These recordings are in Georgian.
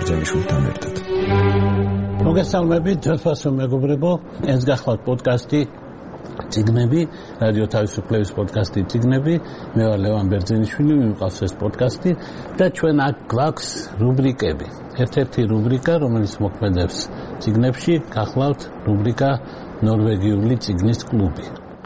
ბერძენიშვილთან ერთად. მოგესალმებით, ძვირფასო მეგობრებო, ეს გახლავთ პოდკასტი ციგნები, რადიო თავისუფლების პოდკასტი ციგნები. მე ვარ ლევან ბერძენიშვილი, მიმყავს ეს პოდკასტი და ჩვენ აქ გვაქვს რუბრიკები. ერთ-ერთი რუბრიკა, რომელიც მოქმედებს ციგნებში, გახლავთ რუბრიკა ნორვეგიული ციგნის კლუბი.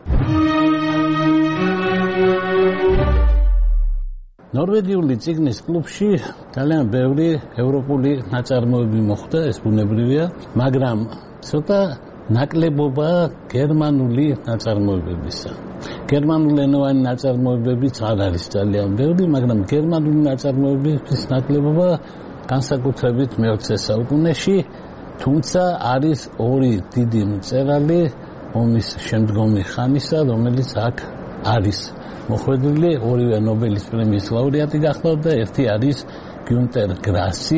ნორვეგიული ციგნის კლუბში ძალიან ბევრი ევროპული ნაწარმოები მოხდა, ეს ბუნებრივია, მაგრამ ცოტა ნაკლებობა გერმანული ნაწარმოებებისა. გერმანულენოვანი ნაწარმოებებიც არ არის ძალიან ბევრი, მაგრამ გერმანული ნაწარმოებების ნაკლებობა განსაკუთრებით მე-20 საუკუნეში, თუმცა არის ორი დიდი მწერალი ომის შემდგომი ხანისა, რომელიც აქ არის მოხვედრილი, ორივე ნობელის პრემიის ლაურეატი გახლავთ და ერთი არის გიუნტერ გრასი,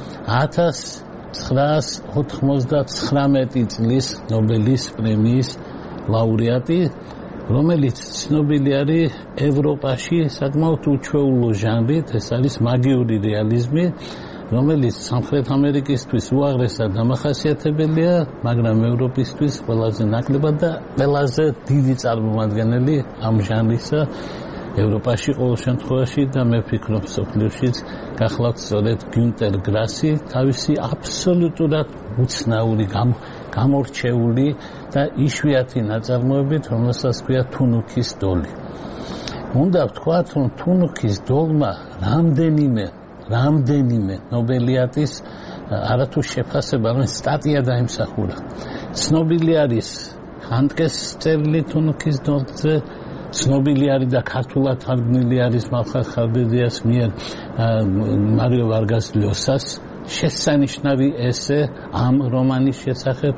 1999 წლის ნობელის პრემიის ლაურეატი, რომელიც ცნობილი არის ევროპაში საკმაოდ უჩვეულო ჟანრით, ეს არის მაგიური რეალიზმი, რომელიც სამხრეთ ამერიკისთვის უაღრესად დამახასიათებელია, მაგრამ ევროპისთვის ყველაზე ნაკლებად და ყველაზე დიდი წარმომადგენელი ამ ჟანრისა ევროპაში ყოველ შემთხვევაში და მე ვფიქრობ მსოფლიოშიც გახლავთ სწორედ გიუნტერ გრასი, თავისი აბსოლუტურად უცნაური, გამორჩეული და იშვიათი ნაწარმოებით, რომელსაც ქვია თუნუქის დოლი. უნდა ვთქვათ, რომ თუნუქის დოლმა რამდენიმე ნობელიატის არათუ შეფასება, რომ სტატია დაიმსახურა. ცნობილი არის ჰანდკეს წერილი თუნუქის დოლზე, ცნობილი არის და ქართულად თარგმნილი არის მალხარ ხარბედიას მიერ მარიო ვარგას ლიოსას შესანიშნავი ესე ამ რომანის შესახებ.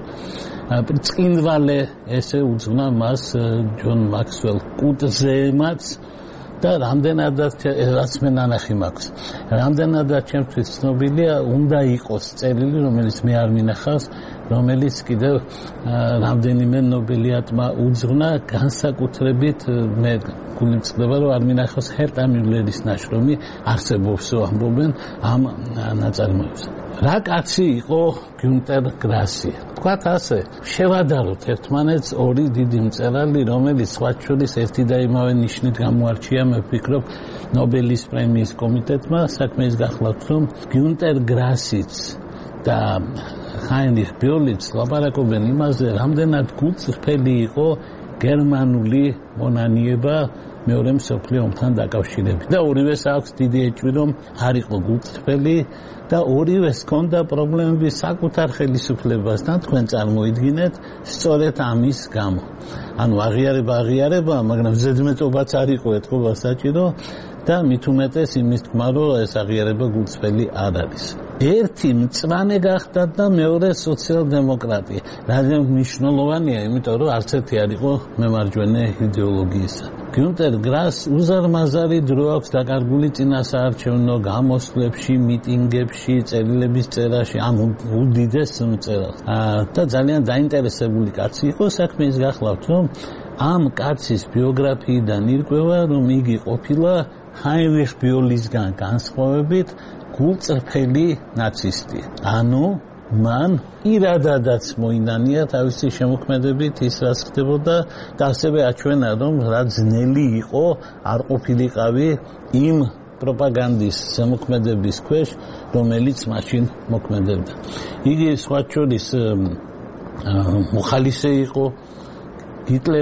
ბრწყინვალე ესე უძღვნა მას ჯონ მაქსველ კუტზემაც და რამდენადაც რაც მე ნანახი მაქვს. რამდენადაც ჩემთვის ცნობილია, უნდა იყოს წერილი, რომელიც მე არ მინახავს, რომელიც კიდევ რამდენიმე ნობელიატმა უძღვნა, განსაკუთრებით მე გული მწყდება, რომ არ მინახავს ჰერტა მიულერის ნაშრომი, არსებობსო ამბობენ ამ ნაწარმოებს. რა კაცი იყო გიუნტერ გრასი? თქვათ ასე, შევადაროთ ერთმანეთს ორი დიდი მწერალი, რომელიც სხვათა შორის ერთი და იმავე ნიშნით გამოარჩია, მე ვფიქრობ, ნობელის პრემიის კომიტეტმა. საქმე ის გახლავთ, რომ გიუნტერ გრასიც და ჰაინრიხ ბიოლიც ლაპარაკობენ იმაზე, რამდენად გულწრფელი იყო გერმანული მონანიება მეორე მსოფლიო ომთან დაკავშირებით. და ორივეს აქვს დიდი ეჭვი, რომ არ იყო გულწრფელი და ორივეს ჰქონდა პრობლემები საკუთარ ხელისუფლებასთან, თქვენ წარმოიდგინეთ, სწორედ ამის გამო. ანუ აღიარება, მაგრამ ზედმეტობაც არ იყო ეთქობა საჭირო და მით უმეტეს იმის თქმა, რომ ეს აღიარება გულწრფელი არ არის. ერთი მწვანე გახდა და მეორე სოციალ-დემოკრატია. რადგან მნიშვნელოვანია, იმიტომ რომ არც ერთი არ იყო მემარჯვენე იდეოლოგიისა. გიუნტერ გრას უზარმაზარი დრო აქვს დაკარგული წინასაარჩევნო გამოსვლებში, მიტინგებში, წერილების წერაში, ამ უდიდეს მწერალს. და ძალიან დაინტერესებული კაცი იყო. საქმე ის გახლავთ, რომ ამ კაცის ბიოგრაფიიდან ირკვევა, რომ იგი ყოფილა ჰაინრიხ ბიოლისგან განსხვავებით გულწრფელი ნაცისტი. ანუ მან პირადადაც მოინანია თავისი შემოქმედებით ის, რაც ხდებოდა და ასევე აჩვენა, რომ რა ძნელი იყო არ ყოფილიყავი იმ პროპაგანდის შემოქმედების ქვეშ, რომელიც მაშინ მოქმედებდა. იგი სხვათა შორის მოხალისე იყო, ჰიტლერ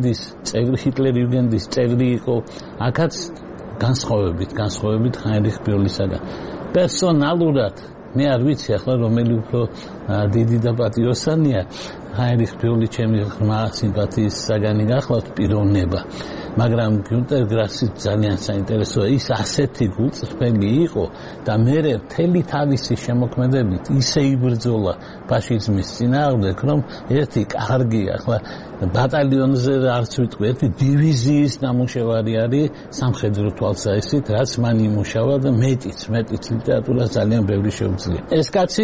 იუგენდის წევრი იყო, აქაც განსხვავებით ჰაინრიხ ბიოლისაგან. პერსონალურად მე არ ვიცი ახლა რომელი უფრო დიდი და პატიოსანია, ჰაინრიხ ბიოლი ჩემი ღრმა სიმპათიის საგანი გახლავთ პიროვნება, მაგრამ გიუნტერ გრასი ძალიან საინტერესოა, ის ასეთი გულწრფელი იყო და მერე მთელი თავისი შემოქმედებით ისე იბრძოლა ფაშიზმის წინააღმდეგ, რომ ერთი კარგი ახლა ბატალიონზე არც ვიტყვი, ერთი დივიზიის ნამუშევარი არის სამხედრო თვალსაჩინით, რაც მან იმუშავა და მეტიც ლიტერატურას ძალიან ბევრი შეუძლია. ეს კაცი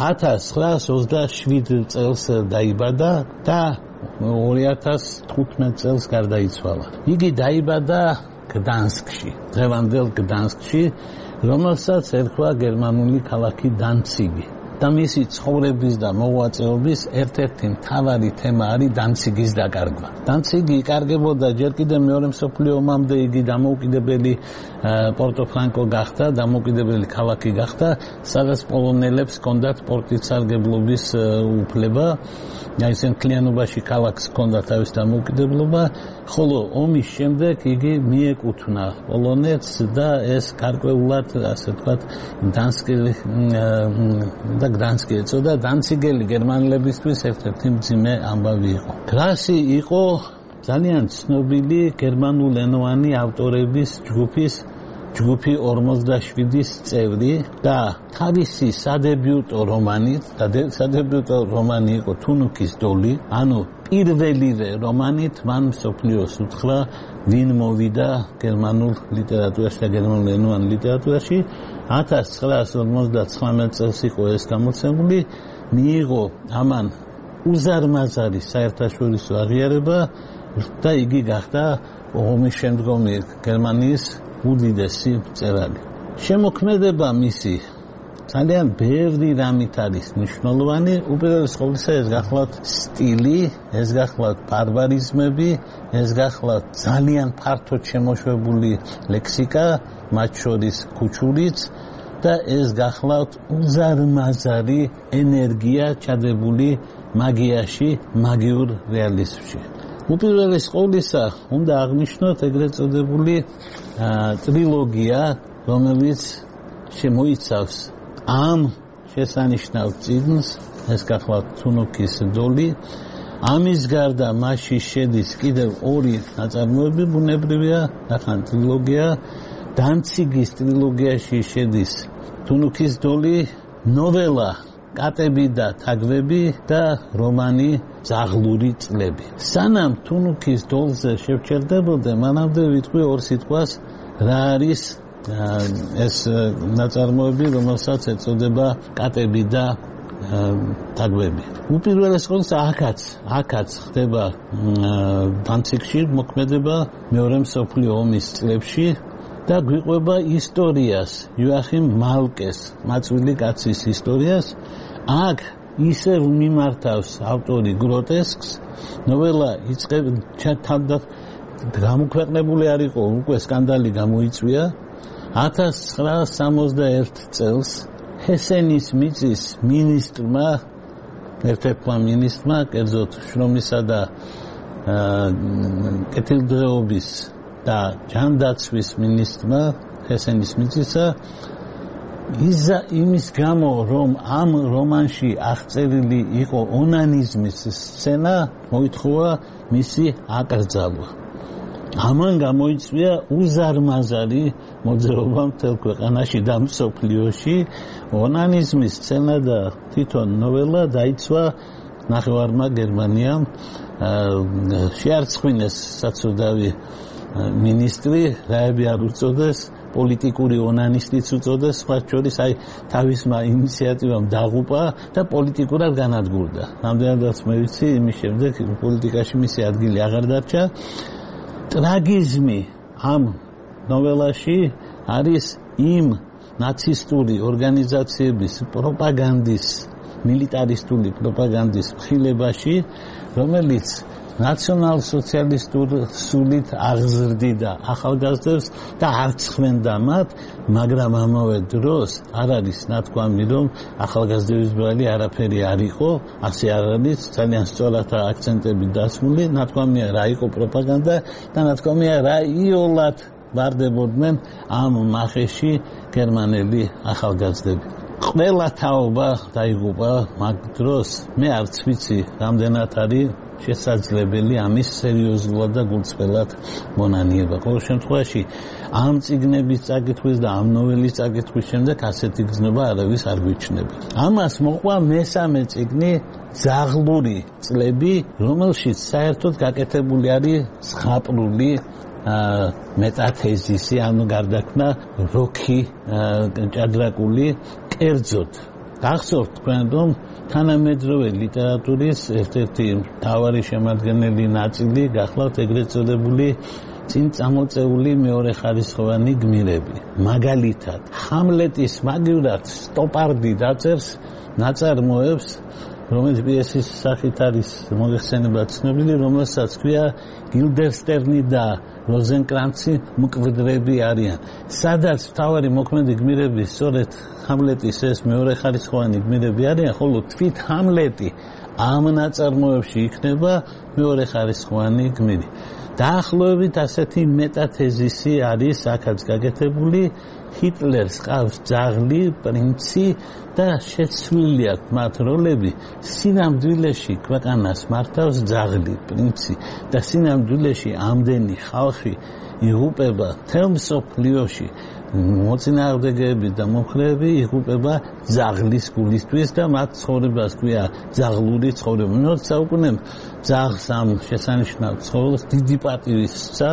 1927 წელს დაიბადა და 2015 წელს გარდაიცვალა. იგი დაიბადა გდანსკში, დღევანდელ გდანსკში, რომელსაც ერქვა გერმანული ქალაქი დანციგი. და მისი ცხოვრების და მოღვაწეობის ერთ-ერთი მთავარი თემა არის დანციგის დაკარგვა. დანციგი იკარგებოდა ჯერ კიდევ მეორე მსოფლიო ომამდე იგი დამოუკიდებელი პორტოფრანკო გახდა, დამოუკიდებელი ქალაქი გახდა, სადაც პოლონელებს ჰქონდათ პორტისარგებლობის უფლება. ისინი მთლიანობაში ქალაქს ჰქონდა თავის დამოუკიდებლობა, ხოლო ომის შემდეგ იგი მიეკუთვნა პოლონეთს და ეს გარკვეულად, ასე ვთქვათ, და გდანსკი ეწოდა. დანციგელი გერმანელებისთვის ერთ-ერთი მძიმე ამბავი იყო. გრასი იყო ძალიან ცნობილი გერმანულენოვანი ავტორების ჯგუფი 47-ის წევრი და თავისი სადებიუტო რომანი იყო თუნუქის დოლი, ანუ პირველივე რომანით მან მსოფლიოს უთხრა, ვინ მოვიდა გერმანულ ლიტერატურაში და გერმანულენოვან ლიტერატურაში. 1959 წელს იყო ეს გამოცემული, მიიღო ამან უზარმაზარი საერთაშორისო აღიარება და იგი გახდა ომის შემდგომი გერმანიის უდიდესი მწერალი. შემოქმედება მისი ძალიან ბევრი რამით არის მნიშვნელოვანი. უპირველეს ყოვლისა ეს გახლავთ სტილი, ეს გახლავთ ბარბარიზმები, ეს გახლავთ ძალიან ფართოდ შემოშვებული ლექსიკა, მათ შორის ქუჩურიც და ეს გახლავთ უზარმაზარი ენერგია ჩადებული მაგიაში, მაგიურ რეალიზმში. უპირველეს ყოვლისა უნდა აღნიშნოთ ეგრეთ წოდებული ტრილოგია, რომელიც შემოიცავს ამ შესანიშნავ წიგნს, ეს გახლავთ თუნუქის დოლი. ამის გარდა მასში შედის კიდევ ორი ნაწარმოები, ბუნებრივია, ახლა ტრილოგია. დანციგის ტრილოგიაში შედის თუნუქის დოლი, ნოველა კატები და თაგვები და რომანი ძაღლური წლები. სანამ თუნუქის დოლზე შევჩერდებოდე, მანამდე ვიტყვი ორ სიტყვას, რა არის ეს ნაწარმოები, რომელსაც ეწოდება კატები და თაგვები. უპირველეს ყოვლისა აქაც ხდება დანციგში მოქმედება მეორე მსოფლიო ომის წლებში და გვიყვება ისტორიას, იოახიმ მალკეს, მაწვილი კაცის ისტორიას. აქ ისევ მიმართავს ავტორი გროტესკს. ნოველა იწყება გამოქვეყნებული არ იყო, უკვე სკანდალი გამოიწვია. 1961 წელს ჰესენის მიწის მინისტრმა, ერთ-ერთმა მინისტრმა, კერძოდ შრომისა და კეთილდღეობის და ჯანდაცვის მინისტრმა ჰესენის მიწისა იმის გამო, რომ ამ რომანში აღწერილი იყო ონანიზმის სცენა, მოითხოვა მისი აკრძალვა. ამან გამოიწვია უზარმაზარი მოძრაობა მთელ ქვეყანაში და მსოფლიოში. ონანიზმის სცენა და თვითონ ნოველა დაიცვა ნახევარმა გერმანიამ. შეარცხვინეს საცოდავი მინისტრი, რაები არ უწოდეს, პოლიტიკური ონანისტიც უწოდეს, სხვა შორის თავისმა ინიციატივამ დაღუპა და პოლიტიკურად განადგურდა. რამდენადაც მე ვიცი, იმის შემდეგ პოლიტიკაში მისი ადგილი აღარ დარჩა. ტრაგიზმი ამ ნოველაში არის იმ ნაცისტური ორგანიზაციების პროპაგანდის, მილიტარისტული პროპაგანდის მხილებაში, რომელიც ნაციონალ-სოციალისტურ სულით აღზრდიდა ახალგაზრდებს და არცხვენდა მათ, მაგრამ ამავე დროს არ არის ნათქვამი, რომ ახალგაზრდების ბრალი არაფერი არ იყო, ასე არ არის, ძალიან სწორად აქცენტები დასმული. ნათქვამია რა იყო პროპაგანდა და ნათქვამია რა იოლად ვარდებოდნენ ამ მახეში გერმანელი ახალგაზრდები. ყველა თაობა დაიღუპა მაგ დროს. მე არც ვიცი, რამდენად არის შესაძლებელი ამის სერიოზულად და გულწრფელად მონანიება. ყოველ შემთხვევაში ამ წიგნების წაკითხვის და ამ ნოველის წაკითხვის შემდეგ ასეთი გზნობა არავის არ გვიჩნდება. ამას მოყვა მესამე წიგნი, ძაღლური წლები, რომელშიც საერთოდ გაკეთებული არის ზღაპრული მეტათეზისი, ანუ გარდაქმნა როქი ჭადრაკული. კერძოდ გახსოვთ თქვენ, რომ თანამედროვე ლიტერატურის ერთ-ერთი მთავარი შემადგენელი ნაწილი გახლავთ ეგრეთ წოდებული წინ წამოწეული მეორეხარისხოვანი გმირები. მაგალითად, ჰამლეტის მაგივრად სტოპარდი დაწერს ნაწარმოებს, რომელიც პიესის სახით არის მოიხსენებად ცნობილი, რომელსაც ქვია გილდერსტერნი და როზენკრანცი მკვდრები არიან. სადაც მთავარი მოქმედი გმირები სწორედ ჰამლეტის ეს მეორეხარისხოვანი გმირები არიან, ხოლო თვით ჰამლეტი ამ ნაწარმოებში იქნება მეორეხარისხოვანი გმირი. დაახლოებით ასეთი მეტათეზისი არის აქაც გაკეთებული. ჰიტლერს ყავს ძაღლი, პრინცი და შეცვლილი აქვს მათ როლები. სინამდვილეში ქვეყანას მართავს ძაღლი, პრინცი და სინამდვილეში ამდენი ხალხი იღუპება მთელ მსოფლიოში. მოწინააღმდეგეები და მომხრეები იღუპება ძაღლის გულისთვის და მათ ცხოვრებას ქვია ძაღლური ცხოვრება. მე-20 საუკუნემ ძაღლს ამ შესანიშნავ ცხოველს დიდი პატივი სცა.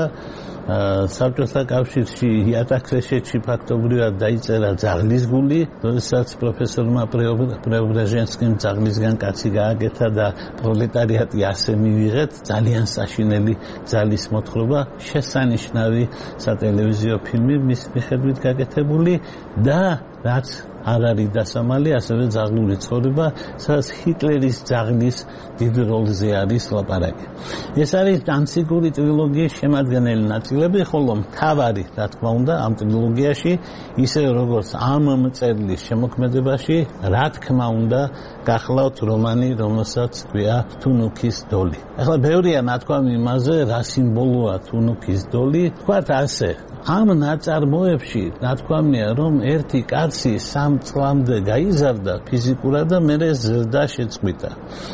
საბჭოთა კავშირში იატაკრეშეთში ფაქტობრივად დაიწერა ძაღლის გული, როდესაც პროფესორმა პრეობრაჟენსკიმ ძაღლისგან კაცი გააკეთა და პროლეტარიატი ასე მივიღეთ, ძალიან საშინელი ძალის მოთხრობა, შესანიშნავი სატელევიზიო ფილმი მის მიხედვით გაკეთებული და რაც არ არის დასამალი, ასევე ძაღლური ცხოვრება, სადაც ჰიტლერის ძაღლის დიდ როლზე არის ლაპარაკი. ეს არის დანციგური ტრილოგიის შემადგენელი ნაწილები, ხოლო მთავარი, რა თქმა უნდა, ამ ტრილოგიაში, ისე როგორც ამ მწერლის შემოქმედებაში, რა თქმა უნდა, გახლავთ რომანი, რომელსაც ქვია თუნუქის დოლი. ახლა ბევრია ნათქვამი იმაზე, რა სიმბოლოა თუნუქის დოლი. თქვათ ასე, ამ ნაწარმოებში ნათქვამია, რომ ერთი კაცი 3 წლამდე გაიზარდა ფიზიკურად და მერე ზრდა შეწყვიტა.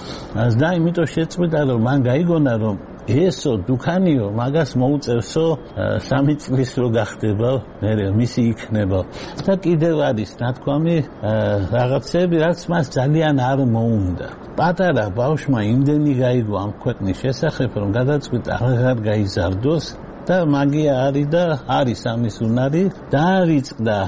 და იმიტომ შეწყვიტა, რომ მან გაიგონა, რომ ესო დუქანიო მაგას მოუწევსო 3 წლის რო გახდება, მერე მისი იქნება. და კიდევ არის ნათქვამი რაღაცები, რაც მას ძალიან არ მოუნდა. პატარა ბავშვმა იმდენი გაიგო ამ ქვეყნის შესახებ, რომ გადაწყვიტა აღარ გაიზარდოს. და მაგია არის და არის ამის უნარი. დაარიწყდა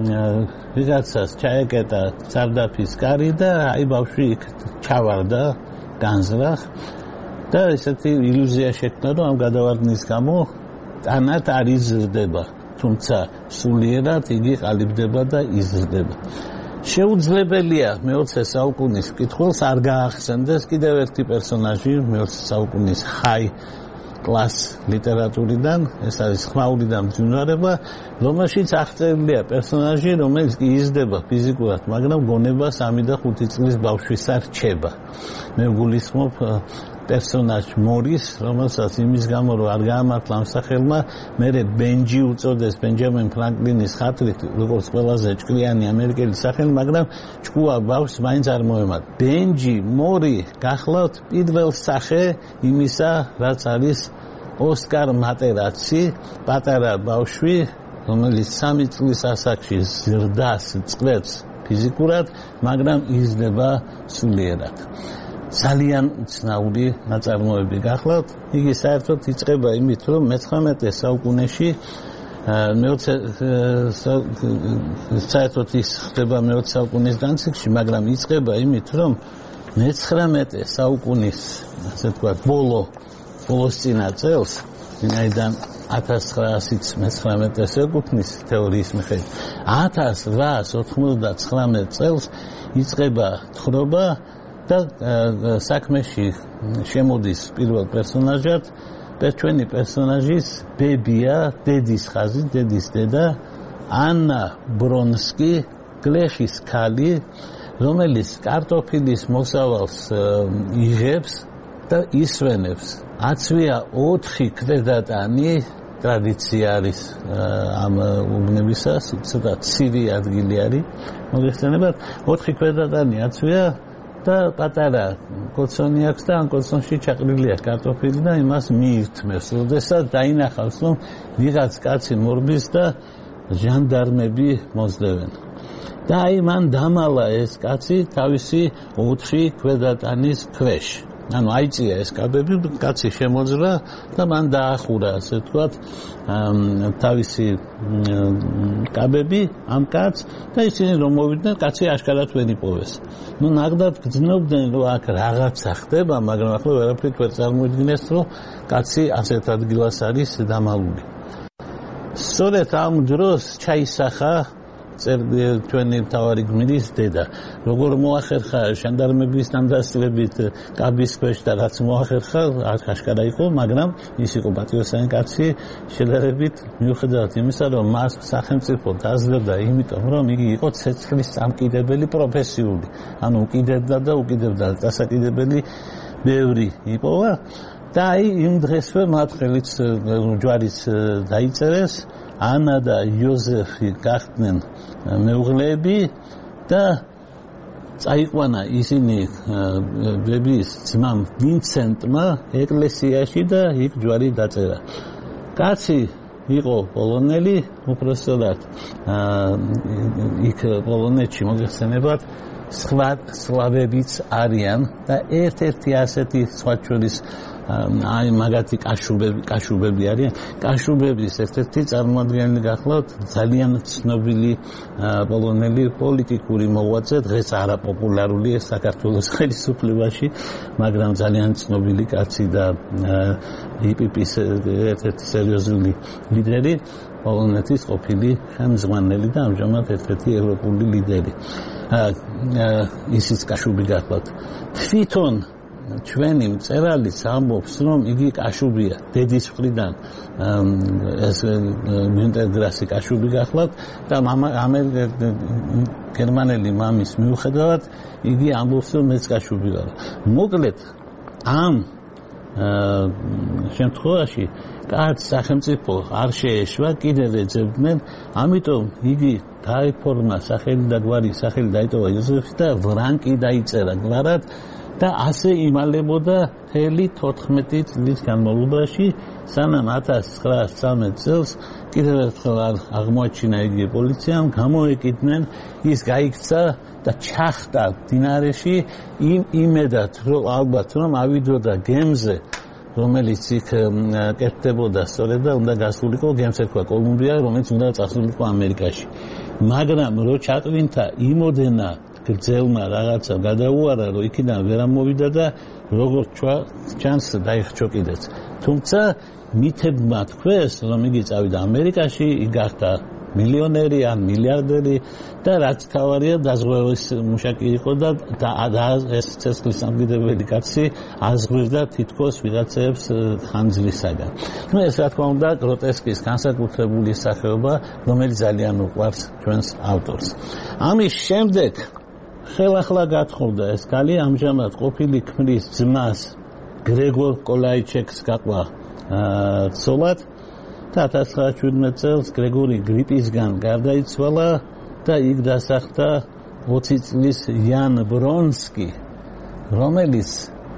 ვიღაცას ჩაეკეტა სარდაფის კარი და აი ბავშვი იქ ჩავარდა განზრახ და ესეთი ილუზია შექმნა, რომ ამ გადავარდნის გამო ტანად არ იზრდება, თუმცა სულიერად იგი ყალიბდება და იზრდება. შეუძლებელია მე-20 საუკუნის კითხულს არ გაახსენდეს კიდევ ერთი პერსონაჟი მე-20 საუკუნის ჰაი კლას ლიტერატურიდან, ეს არის ხმაური და მძვინვარება, რომელშიც აღწერილია პერსონაჟი, რომელიც კი იზრდება ფიზიკურად, მაგრამ გონებას 3 და 5 წლის ბავშვისა რჩება. მე გულისხმობ პერსონაჟ მორის, რომელსაც იმის გამო რომ არ გაამართლა ამ სახელმა, მერე ბენჯი უწოდეს ბენჯამინ ფრანკლინის ხათრით, როგორც ყველაზე ჭკვიანი ამერიკელი სახელი, მაგრამ ჭკუა ბავშვს მაინც არ მოემატ. ბენჯი მორი გახლავთ პირველ სახე იმისა, რაც არის ოსკარ მატერაცი, პატარა ბავშვი, რომელიც 3 წლის ასაკში ზრდას წყვეტს ფიზიკურად, მაგრამ იზრდება სულიერად. ძალიან ცნაური ნაწარმოები გახლავთ. იგი საერთოდ იწყება იმით, რომ მე-19 საუკუნეში საერთოდ ის ხდება მე-20 საუკუნის განციკში, მაგრამ იწყება იმით, რომ მე-19 საუკუნის, ასე ვთქვათ, ბოლოს წინა წელს, ვინაიდან 1919 ეკუთვნის თეორიის მიხედვით, 1899 წელს იწყება თხრობა და საქმეში შემოდის პირველ პერსონაჟად ჩვენი პერსონაჟის ბებია, დედის ხაზი, დედის დედა ანა ბრონსკი, გლეხის ქალი, რომელიც კარტოფილის მოსავალს იღებს და ისვენებს. აცვია 4 ქვედატანი, ტრადიცია არის ამ უბნებისას, ცოტა ცივი ადგილი არის, მოგეხსენებათ, 4 ქვედატანი აცვია და პატარა კოცონი აქვს და ამ კოცონში ჩაყრილია კარტოფილი და იმას მიირთმევს. როდესაც დაინახავს, რომ ვიღაც კაცი მორბის და ჟანდარმები მოსდევენ. და აი მან დამალა ეს კაცი თავისი 4 ქვედატანის ქვეშ. ანუ აიწია ეს კაბები, კაცი შემოძრა და მან დაახურა, ასე ვთქვათ, თავისი კაბები ამ კაცს და ისინი რომ მოვიდნენ, კაცი აშკარად ვერ იპოვეს. ნუ ნახდათ გძნობდნენ, რომ აქ რაღაცა ხდება, მაგრამ ახლა ვერაფრით ვერ წარმოიდგინეს, რომ კაცი ასეთ ადგილას არის დამალული. სწორედ ამ დროს ჩაისახა ჩვენი მთავარი გმირის დედა. როგორ მოახერხა ჟანდარმების ნამდვილებით კაბის ქვეშ და რაც მოახერხა, აშკარა იყო, მაგრამ ის იყო პატრიოტული კაცი, შედარებით მიუხედავად იმისა, რომ მას სახელმწიფო დაძლევდა, იმიტომ რომ იგი იყო ცეცხლის წამკიდებელი პროფესიული. ანუ უკიდებდა დასაკიდებელი ბევრი იპოვა და იმ დღესვე მათ ხელით ჯვარიც დაიწერეს. ანა და იოზეფი გახდნენ მეუღლეები და წაიყვანა ისინი ბების ძმამ ვინცენტმა ეკლესიაში და იქ ჯვარი დაწერა. კაცი იყო პოლონელი, უпростად იქ პოლონეთში მოგეხსენებათ სხვა სლავებიც არიან და ერთ-ერთი ასეთი სხვა შორის აი მაგათი კაშუბები არიან. კაშუბების ერთ-ერთი წარმოადგენელი გახლავთ ძალიან ცნობილი პოლონელი პოლიტიკური მოღვაწე, დღეს არაპოპულარული საქართველოს ხელისუფლებაში, მაგრამ ძალიან ცნობილი კაცი და იპიპის ერთ-ერთი სერიოზული ლიდერი, პოლონეთის ყოფილი ხელმძღვანელი და ამჟამად ერთ-ერთი ევროპული ლიდერი. ისიც კაშუბი გახლავთ. თვითონ ჩვენი მწერალიც ამბობს, რომ იგი კაშუბია, დედის მხრიდან ეს გუნტერ გრასი კაშუბი გახლავთ და გერმანელი მამის მიუხედავად იგი ამბობს, რომ მეც კაშუბი ვარ. მოკლედ ამ შემთხვევაში კაცს სახელმწიფო არ შეეშვა, კიდევ ეძებდნენ, ამიტომ იგი დაიფორმა სახელი და გვარი, სახელი დაიტოვა იოზეფი და ვრანკი დაიწერა გვარად და ასე იმალებოდა მთელი 14 წლის განმავლობაში, სანამ 1913 წელს კიდევ ერთხელ აღმოაჩინა იგი პოლიციამ, გამოეკიდნენ, ის გაიქცა და ჩახტა მდინარეში იმედად, რომ ალბათ რომ ავიდოდა გემზე, რომელიც იქ კეთდებოდა სწორედ და უნდა გასულიყო გემს ერქვა კოლუმბია, რომელიც უნდა წასულიყო ამერიკაში. მაგრამ რო ჩატვინთა იმოდენა გრძელმა რაღაცა გადაუარა, რომ იქიდან ვერ ამოვიდა და როგორც ჩანს დაიხჩო კიდეც. თუმცა მითებმა თქვეს, რომ იგი წავიდა ამერიკაში, იგი გახდა მილიონერი ან მილიარდერი და რაც თავარია დაზღვევის მუშაკი იყო და ეს ცეცხლის სამგიდებელი კაცი აზღვევდა თითქოს ვიღაცებს ხანძრისაგან. ნუ ეს რა თქმა უნდა გროტესკის განსაკუთრებული სახეობა, რომელიც ძალიან უყვარს ჩვენს ავტორს. ამის შემდეგ ხელახლა გათხოვდა ეს ქალი, ამჟამად ყოფილი ქმრის ძმას გრეგორ კოლაიჩეკს გაყვა ცოლად და 1917 წელს გრეგორი გრიპისგან გარდაიცვალა და იქ დასახლდა 20 წლის იან ბრონსკი, რომელიც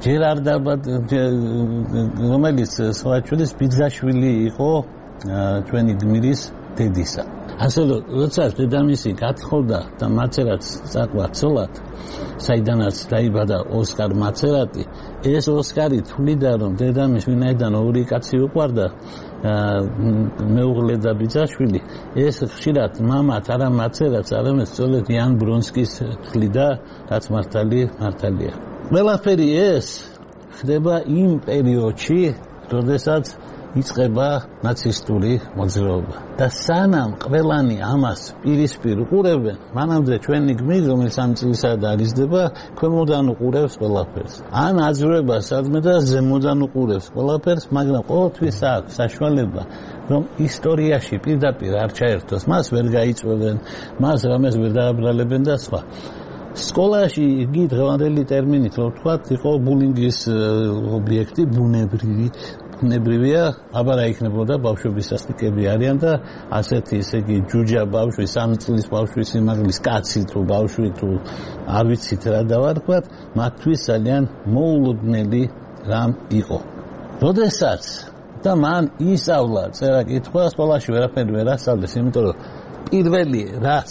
სხვაჩულის ბიძაშვილი იყო ჩვენი გმირის დედისა. ასე რომ როცა დედამისი გათხოვდა და მაცერატს წაყვა ცოლად, საიდანაც დაიბადა ოსკარ მაცერატი, ეს ოსკარი თვლიდა რომ დედამის ვინაიდან ორი კაცი უყვარდა, მეუღლე და ბიძაშვილი, ეს ხშირად მამათ არა მაცერატს, არამედ სწორედ იან ბრონსკის თვლიდა, რაც მართალია. ყველაფერი ეს ხდება იმ პერიოდში, როდესაც იწყება ნაცისტური მოძრაობა და სანამ ყველანი ამას პირისპირ უყურებენ, მანამდე ჩვენი გმირი, რომელიც ამ წლისაა და არიზდება, ქვემოდან უყურებს ყველაფერს. ან აძვრება სადმე და ზემოდან უყურებს ყველაფერს, მაგრამ ყოველთვის აქვს საშუალება, რომ ისტორიაში პირდაპირ არ ჩაერთოს, მას ვერ გაიწვევენ, მას რამეს ვერ დააბრალებენ და სხვა. სკოლაში იგი დღევანდელი ტერმინით რო ვთქვათ, იყო ბულინგის ობიექტი, ბუნებრივია, აბარა იქნებოდა ბავშვების სასტიკები არიან და ასეთი, ესე იგი, ჯუჯა ბავშვი, 3 წლის ბავშვის სიმაღლის კაცი თუ ბავშვი თუ არ ვიცით რა დავარქვათ, მათთვის ძალიან მოულოდნელი რამ იყო. როდესაც და მან ისწავლა წერა-კითხვა, სკოლაში ვერაფერი ვერ ასწავლეს, იმიტომ რომ პირველი რაც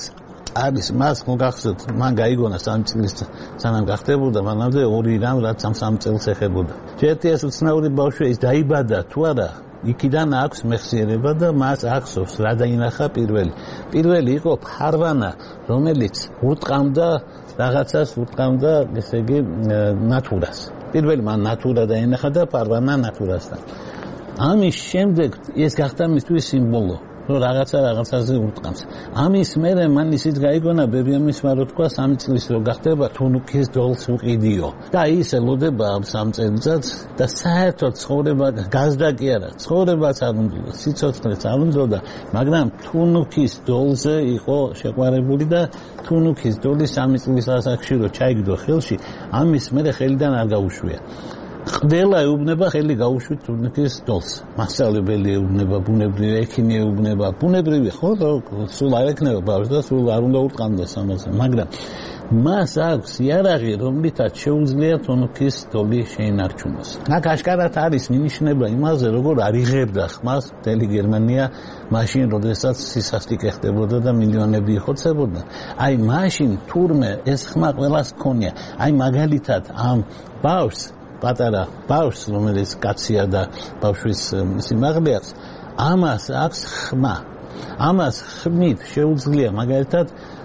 არის მას მოგახსოვთ მან გაიგონა 3 წლის სანამ გახდებოდა მანამდე 2 რამ რაც 3 წელს ეხებოდა ერთი ეს უცნაური ბავშვი ის დაიბადა თუ არა იქიდან აქვს მეხსიერება და მას ახსოვს რა დაინახა პირველი იყო ფარვანა რომელიც ურტყამდა რაღაცას ურტყამდა ესე იგი ნატურას პირველი მან ნატურა დაინახა და ფარვანა ნატურასთან ამის შემდეგ ეს გახდა მისთვის სიმბოლო რომ რაღაცაზე ურტყამს. ამის მერე მან ისიც გაიგონა ბებიამისმა რო თქვა 3 წლის რო გახდება თუნუქის დოლს უყიდიო. და ის ელოდება ამ 3 წელიწადს და საერთოდ ცხოვრება გაზდა კი არა, ცხოვრებაც არ უნდა, სიცოცხლეც არ უნდა, მაგრამ თუნუქის დოლზე იყო შეყვარებული და თუნუქის დოლი 3 წლის ასაკში რო ჩაიგდო ხელში, ამის მერე ხელიდან არ გაუშვია. ყველა ეუბნება ხელი გაუშვით თუნუქის დოლს. მასწავლებელი ეუბნება, ბუნებრივი ექიმი ეუბნება, ბუნებრივი ხო, სულ არ ეკნება ბავშვს და სულ არ უნდა ურტყამდეს ამაზე, მაგრამ მას აქვს იარაღი, რომლითაც შეუძლია თუნუქის დოლი შეინარჩუნოს. აქ აშკარად არის მინიშნება იმაზე, როგორ არ იღებდა ხმას მთელი გერმანია მაშინ, როდესაც სისასტიკე ხდებოდა და მილიონები იხოცებოდა. აი მაშინ თურმე ეს ხმა ყველას ჰქონია. აი მაგალითად ამ ბავშვს პატარა ბავშვს, რომელიც კაცია და ბავშვის სიმაღლე აქვს, ამას აქვს ხმა. ამას ხმით შეუძლია მაგალითად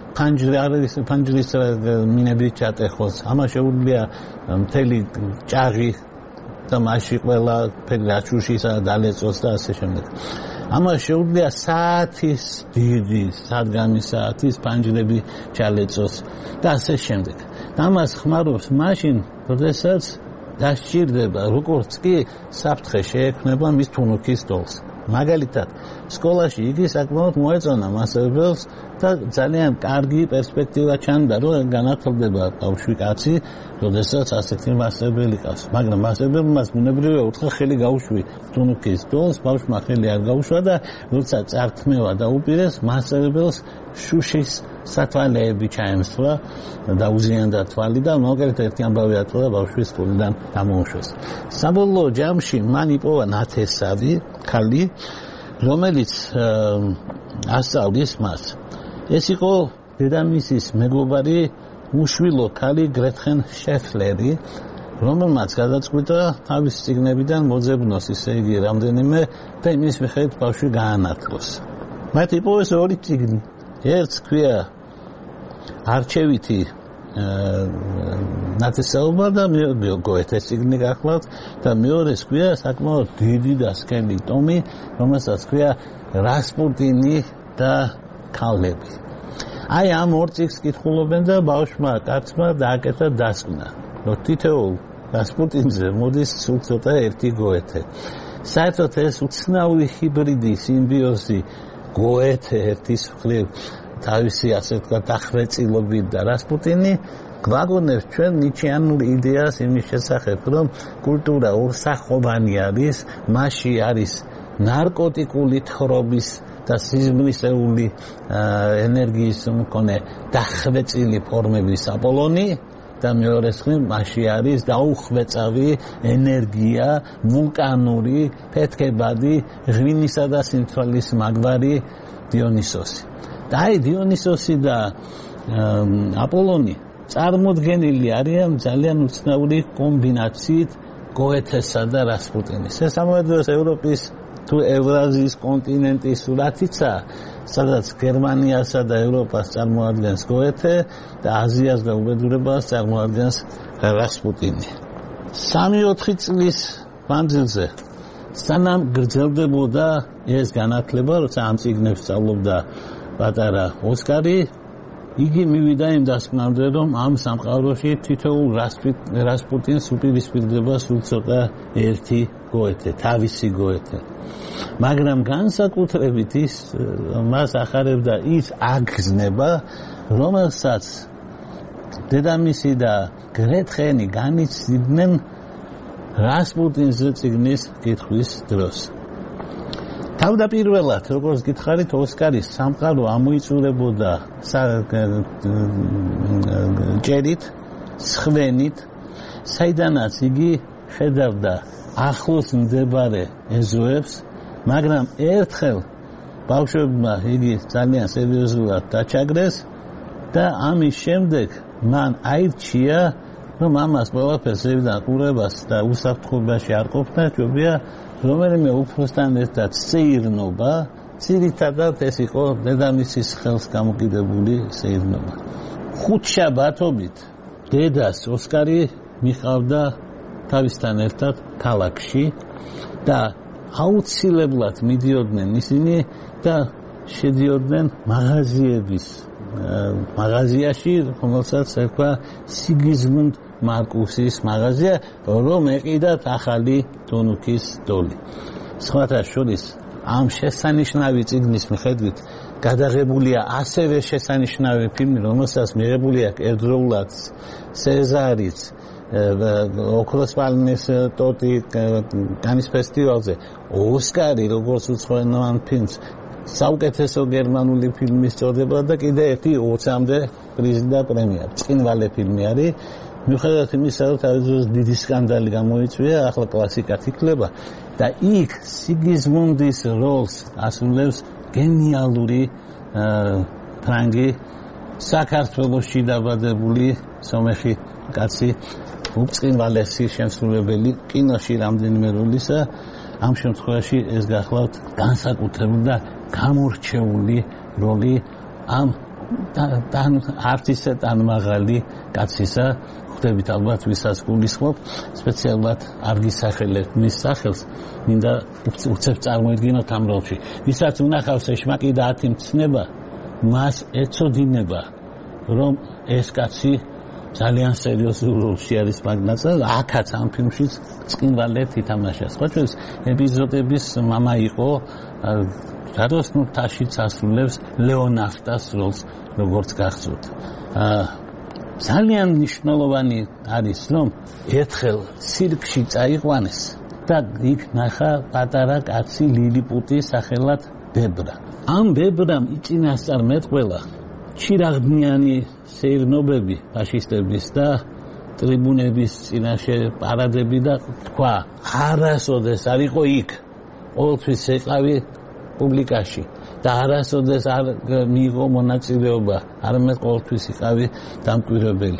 ფანჯრის მინებით ჩატეხოს. ამას შეუძლია მთელი ჭაღი და მასში ყველა რაჭუშისა დალეწოს და ასე შემდეგ. ამას შეუძლია საათის დიდი სადგამი საათის ფანჯრები ჩალეწოს და ასე შემდეგ. ამას ხმარობს მაშინ, როდესაც დასჭირდება, როგორც კი საფრთხე შეექმნება მის თუნუქის დოლს. მაგალითად, სკოლაში იგი საკმაოდ მოეწონა მასწავლებელს და ძალიან კარგი პერსპექტივა ჩანდა, რომ განათლდება ბავშვი კაცი, როდესაც ასეთი მასწავლებელი ყავს. მაგრამ მასწავლებელმა მას ბუნებრივია უთხრა ხელი გაუშვი თუნუქის დოლს, ბავშვმა ხელი არ გაუშვა და როცა წართმევა დაუპირეს, მასწავლებელს შუშის სათვალეები ჩაემსვა და უზიანდა თვალი და მაგალითად ერთი ამბავი ატყდა ბავშვის სკოლიდან დამოუშვეს. საბოლოო ჯამში მან იპოვა ნათესავი ქალი, რომელიც ასწავლის მას. ეს იყო დედამისის მეგობარი უშვილო ქალი გრეტხენ შეფლერი, რომელმაც გადაწყვიტა თავის წიგნებიდან მოძებნოს ისე იგი რამდენიმე და იმის მიხედვით ბავშვი გაანათლოს. მათ იპოვეს 2 წიგნი. ერთს ქვია არჩევითი ნათესაობა და გოეთეს წიგნი გახლავთ და მეორეს ქვია საკმაოდ დიდი და სკელი ტომი, რომელსაც ქვია რასპუტინი და ქალები. აი ამ 2 წიგნს კითხულობენ და ბავშვმა კაცმა დააკეთა დასკვნა, რომ თითოეულ რასპუტინზე მოდის სულ ცოტა ერთი გოეთე. საერთოდ ეს უცნაური ჰიბრიდი სიმბიოზი გოეთე ერთის მხრივ თავისი ასე ვთქვათ დახვეწილობით და რასპუტინი გვაგონებს ჩვენ ნიჩეანურ იდეას იმის შესახებ, რომ კულტურა ორსახობანი არის, მასში არის ნარკოტიკული თხრობის და სიზმრისეული ენერგიის მქონე დახვეწილი ფორმების აპოლონი და მეორე მხრივ მასში არის დაუხვეწავი ენერგია, ვულკანური, ფეთქებადი, ღვინისა და სიმთვრალის მაგვარი დიონისოსი. და აი დიონისოსი და აპოლონი წარმოდგენილი არიან ძალიან უცნაური კომბინაციით გოეთესა და რასპუტინის. ეს ამავდროულად ევროპის თუ ევრაზიის კონტინენტის სურათიცა, სადაც გერმანიასა და ევროპას წარმოადგენს გოეთე და აზიას და უბედურებას წარმოადგენს რასპუტინი. 3-4 წლის მანძილზე სანამ გრძელდებოდა ეს განათლება, როცა ამ წიგნებს სწავლობდა პატარა ოსკარი, იგი მივიდა იმ დასკვნამდე, რომ ამ სამყაროში თითოეულ რასპუტინს უპირისპირდება სულ ცოტა ერთი გოეთე, თავისი გოეთე. მაგრამ განსაკუთრებით მას ახარებდა ის აგზნება, რომელსაც დედამისი და გრეტხენი განიცდიდნენ რასპუტინზე წიგნის კითხვის დროს. თავდაპირველად, როგორც გითხარით, ოსკარის სამყარო ამოიწურებოდა ჭერით, სხვენით, საიდანაც იგი ხედავდა ახლოს მდებარე ეზოებს, მაგრამ ერთხელ ბავშვებმა იგი ძალიან სერიოზულად დაჩაგრეს და ამის შემდეგ მან აირჩია რომ ამას ყველაფერს ზევიდან ყურებას და უსაფრთხოებაში არ ყოფნა ჯობია რომელიმე უფროსთან ერთად სეირნობა ძირითადად ეს იყო დედამისის ხელს გამოკიდებული სეირნობა 5 შაბათობით დედას ოსკარი მიყავდა თავისთან ერთად ქალაქში და აუცილებლად მიდიოდნენ ისინი და შედიოდნენ მაღაზიაში რომელსაც ერქვა სიგიზმუნდ მარკუსის მაღაზია რომ ეყიდათ ახალი დონუქის დოლი სხვათა შორის ამ შესანიშნავი წიგნის მიხედვით გადაღებულია ასევე შესანიშნავი ფილმი რომელსაც მიღებული აქვს ერთდროულად სეზარიც ოქროს პალმის ტოტი კანის ფესტივალზე ოსკარი როგორც უცხოენოვან ფილმს საუკეთესო გერმანული ფილმის წოდება და კიდე ერთი 20-მდე პრიზი და პრემია ბრწყინვალე ფილმი არის მიუხედავად იმისა რომ თავისუფლად დიდი სკანდალი გამოიწვია ახლა კლასიკად იქნება და იქ სიგიზმუნდის როლს ასრულებს გენიალური ფრანგი საქართველოში დაბადებული სომეხი კაცი ბრწყინვალესი შემსრულებელი კინოში რამდენიმე როლისა ამ შემთხვევაში ეს გახლავთ განსაკუთრებული და გამორჩეული როლი ამ არც ისე მაღალი კაცისა ხვდებით ალბათ ვისაც გულისხმობ სპეციალურად არ გისახელებთ მის სახელს მინდა უცებ წარმოედგინოთ ამ როლში ვისაც უნახავს ეშმაკი და 10 მცნება მას ეწოდინება რომ ეს კაცი ძალიან სერიოზულ როლში არის მაგნაცა აქაც ამ ფილმშიც ბრწყინვალედ ითამაშა სხვა შორის ეპიზოდების მამა იყო რადოსნურთაშიც ასრულებს ლეონავტას როლს როგორც გახსოვთ ძალიან მნიშვნელოვანი არის რომ ერთხელ ცირკში წაიყვანეს და იქ ნახა პატარა კაცი ლილიპუტი სახელად ბებრა ამ ბებრამ იწინასწარმეტყველა ჩირაღდნიანი სეირნობები ფაშისტების და ტრიბუნების წინაშე პარადები და თქვა არასოდეს არ იყო იქ ყოველთვის ეყავი პუბლიკაში და არასოდეს არ მიიღო მონაწილეობა არამედ ყოველთვის იყავი დამკვირვებელი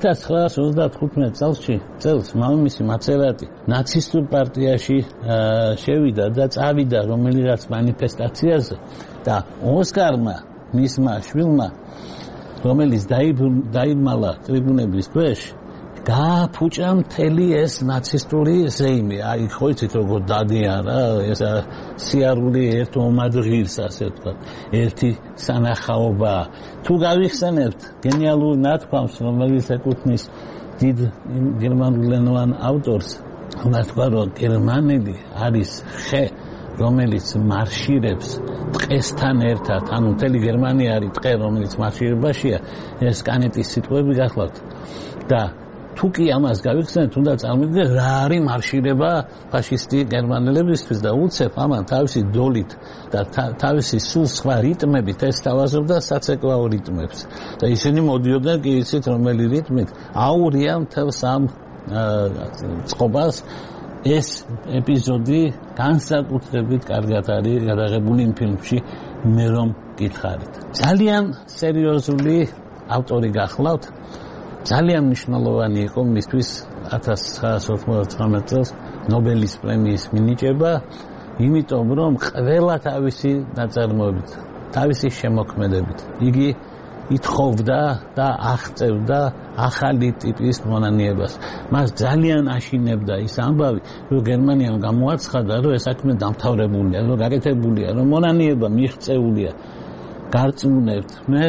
1935 წელს მამამისი მაცერატი ნაცისტურ პარტიაში შევიდა და წავიდა რომელიღაც მანიფესტაციაზე და ოსკარმა მისმა შვილმა რომელიც დაიბმალა ტრიბუნების ქვეშ გააფუჭა მთელი ეს ნაცისტური ზეიმი აი ხო იცით როგორ დადიან რა ეს სიარული ერთ ომად ღირს ასე ვთქვათ ერთი სანახაობა თუ გავიხსენებთ გენიალურ ნათქვამს რომელიც ეკუთვნის დიდ გერმანულენოვან ავტორს თქვა რომ გერმანელი არის ხე რომელიც მარშირებს ტყესთან ერთად ანუ მთელი გერმანია არის ტყე რომელიც მარშირებაშია ეს კანეტის სიტყვები გახლავთ და თუ კი ამას გავიხსენებთ უნდა წარმოვიდგინოთ რა არის მარშირება ფაშისტი გერმანელებისთვის და უცებ ამან თავისი დოლით და თავისი სულ სხვა რიტმებით ესთავაზებდა საცეკვაო რიტმებს და ისინი მოდიოდნენ კი იცით რომელი რიტმით აურია მთელს ამ წყობას ეს ეპიზოდი განსაკუთრებით კარგად არის გადაღებული იმ ფილმში მე რომ გითხარით ძალიან სერიოზული ავტორი გახლავთ ძალიან მნიშვნელოვანი იყო მისთვის 1999 წელს ნობელის პრემიის მინიჭება იმიტომ რომ ყველა თავისი ნაწარმოებით თავისი შემოქმედებით იგი ითხოვდა და აღწევდა ახალი ტიპის მონანიებას. მას ძალიან აშინებდა ის ამბავი, რომ გერმანიამ გამოაცხადა, რომ ეს საქმე დამთავრებულია, რომ გაკეთებულია, რომ მონანიება მიღწეულია. გარწმუნებთ მე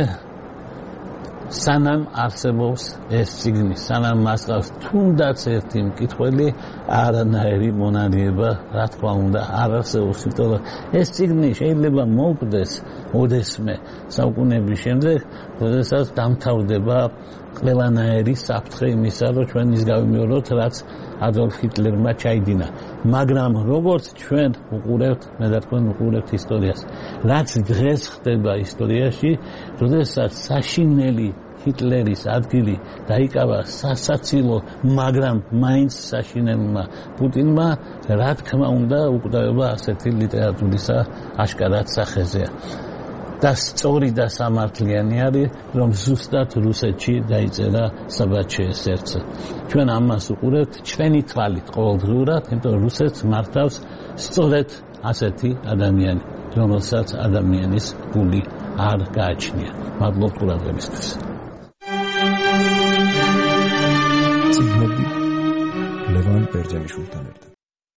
სანამ არსებობს ეს ციგნი, სანამ მას ყავს თუნდაც ერთი მკითხველი, არანაირი მონანიება, რა თქმა უნდა, არ არსებობს, იმიტომ რომ ეს ციგნი შეიძლება მოუკვდეს ოდესმე საუკუნეების შემდეგ, როდესაც დამთავრდება ყველანაირი საფრთხე იმისა, რომ ჩვენ ის გავიმეოროთ, რაც ადოლფ ჰიტლერმა ჩაიდინა. მაგრამ როგორც ჩვენ უყურებთ, მე და თქვენ უყურებთ ისტორიას, რაც დღეს ხდება ისტორიაში, როდესაც საშინელი ჰიტლერის ადგილი დაიკავა სასაცილო, მაგრამ მაინც საშინელმა პუტინმა, რა თქმა უნდა, უკვდავება ასეთი ლიტერატურისა აშკარად სახეზეა. და სწორი და სამართლიანი არის, რომ ზუსტად რუსეთში დაიწერა საბაჩეეს სერდზე. ჩვენ ამას უყურებთ ჩვენი თვალით ყოველდღიურად, იმიტომ რომ რუსეთს მართავს სწორედ ასეთი ადამიანი, რომელსაც ადამიანის გული არ გააჩნია. მადლობთ ყურადღებისთვის. ციგნები ლევან ბერძენიშვილთან ერთად.